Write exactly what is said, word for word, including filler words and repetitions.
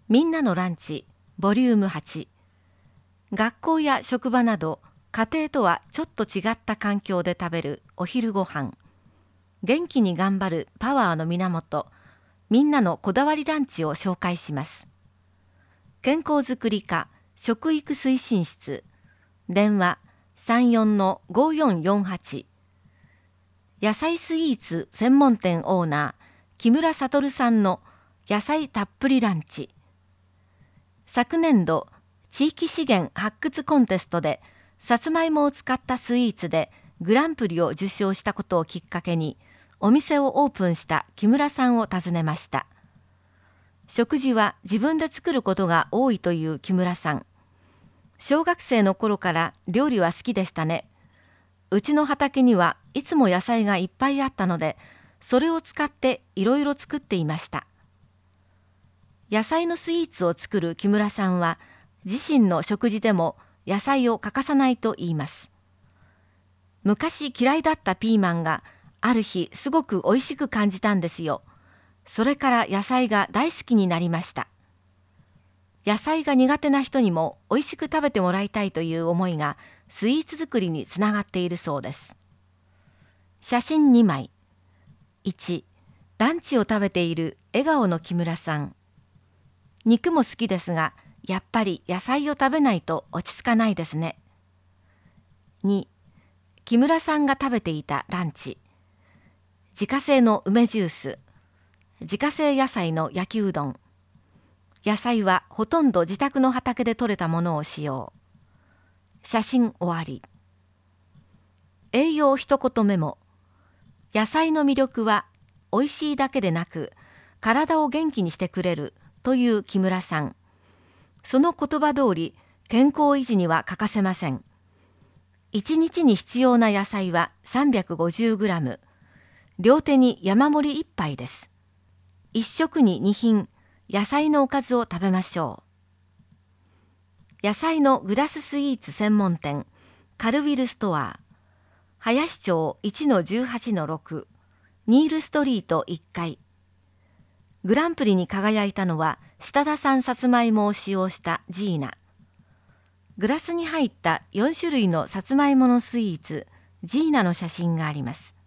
みんなのランチボリュームはち。学校や職場など家庭とはちょっと違った環境で食べるお昼ご飯。元気に頑張るパワーの源、みんなのこだわりランチを紹介します。健康づくり課食育推進室、電話 さんよんのごよんよんはち。野菜スイーツ専門店オーナー木村悟さんの野菜たっぷりランチ。昨年度地域資源発掘コンテストでさつまいもを使ったスイーツでグランプリを受賞したことをきっかけにお店をオープンした木村さんを訪ねました。食事は自分で作ることが多いという木村さん。小学生の頃から料理は好きでしたね。うちの畑にはいつも野菜がいっぱいあったので、それを使っていろいろ作っていました。野菜のスイーツを作る木村さんは、自身の食事でも野菜を欠かさないと言います。昔嫌いだったピーマンがある日すごく美味しく感じたんですよ。それから野菜が大好きになりました。野菜が苦手な人にも美味しく食べてもらいたいという思いがスイーツ作りにつながっているそうです。写真にまい。いち、ランチを食べている笑顔の木村さん。肉も好きですが、やっぱり野菜を食べないと落ち着かないですね。に、木村さんが食べていたランチ。自家製の梅ジュース、自家製野菜の焼きうどん。野菜はほとんど自宅の畑で採れたものを使用。写真終わり。栄養一言メモ。野菜の魅力は美味しいだけでなく、体を元気にしてくれるという木村さん。その言葉通り、健康維持には欠かせません。いちにちに必要な野菜は さんびゃくごじゅうグラム。両手に山盛り一杯です。一食にに品、野菜のおかずを食べましょう。野菜のグラススイーツ専門店、カルウィルストア、林町 いちのじゅうはちのろく、ニールストリートいっかい。グランプリに輝いたのは、下田産さつまいもを使用したジーナ。グラスに入ったよん種類のさつまいものスイーツ、ジーナの写真があります。